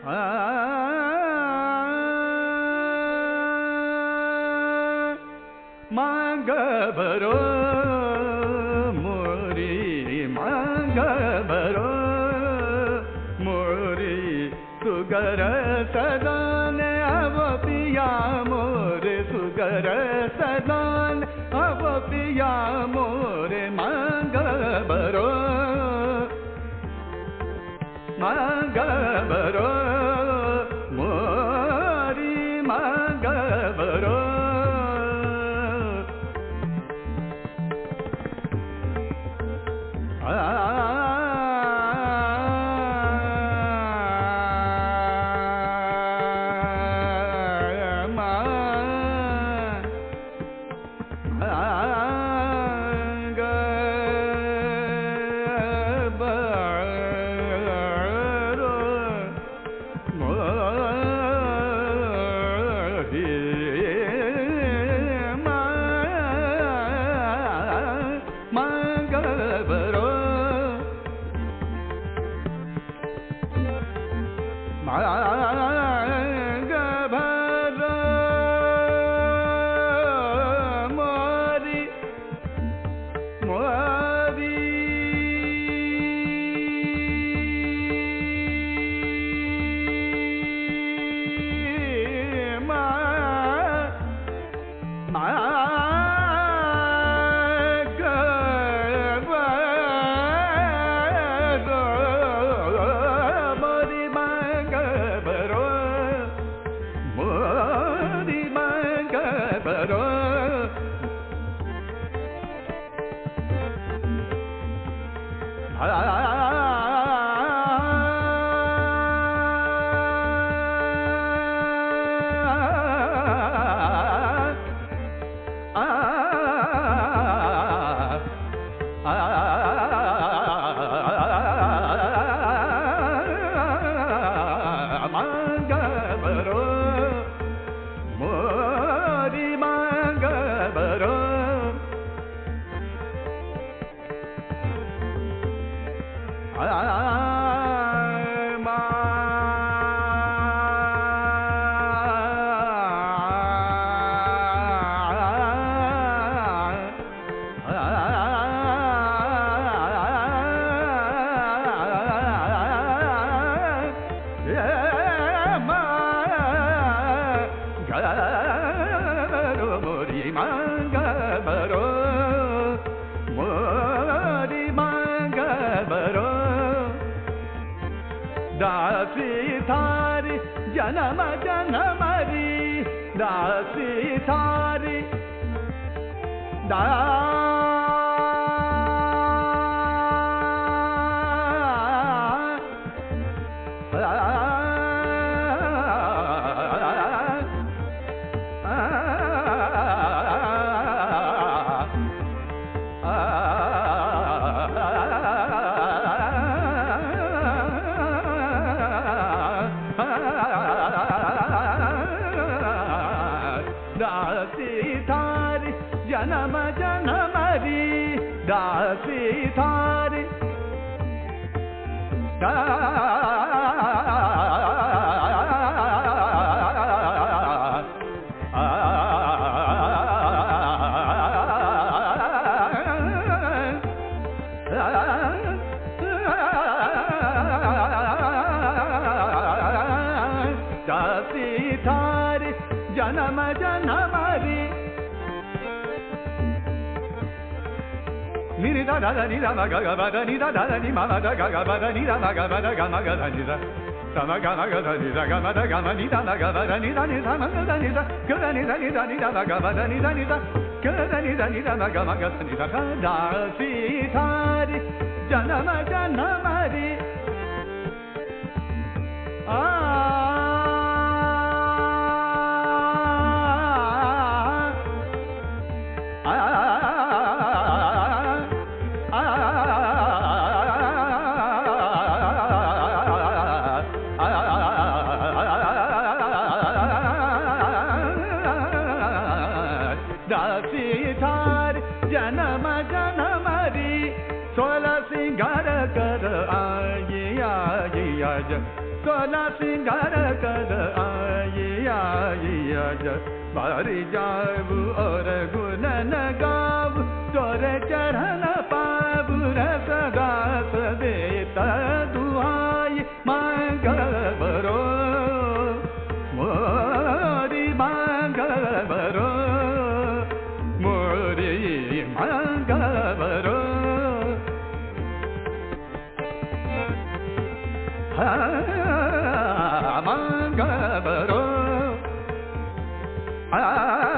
ಮಾಂಗ ಬರೋ ಮೋರಿ ಮಾಂಗ ಬರೋ ಮೋರಿ ಸುಗರ ಸದಾನ ಅವ ಪಿಯ ಮೋರೆ ಸುಗರ ಸದಾನ ಅವ ಪಿಯ ಮೋರೆ ಮಾಂಗ ಬರೋ ಮಾಂಗ ಬರೋ ಮೋರಿ ಮಾಂಗ ಬರೋ जनम जनमरी दासी थारी दा जनम जनमरी दासी थारी दा दासी थारी जनम जनमरी ni da da ni da ma ga ga ba da ni da da ni ma ma da ga ga ba da ni da ma ga ba da ga ma ga da ni da sa ma ga da ni da ga ma da ga ma ni da ma ga ba da ni da ma ga da ni da ga da ni da ma ga ba da ni da ga da ni da ma ga ma ga da ni da da si thari janama janamari जनम जनमरी सोला सिंगार कर आई आई आज सोला सिंगार कर आइया बारी जाऊ और गुणन गाऊ तोरे चरण पाबू रस दास देता दुआई मंगल बरो मोरी मंगल बरो मोरी मंगल बरो मंगल बरो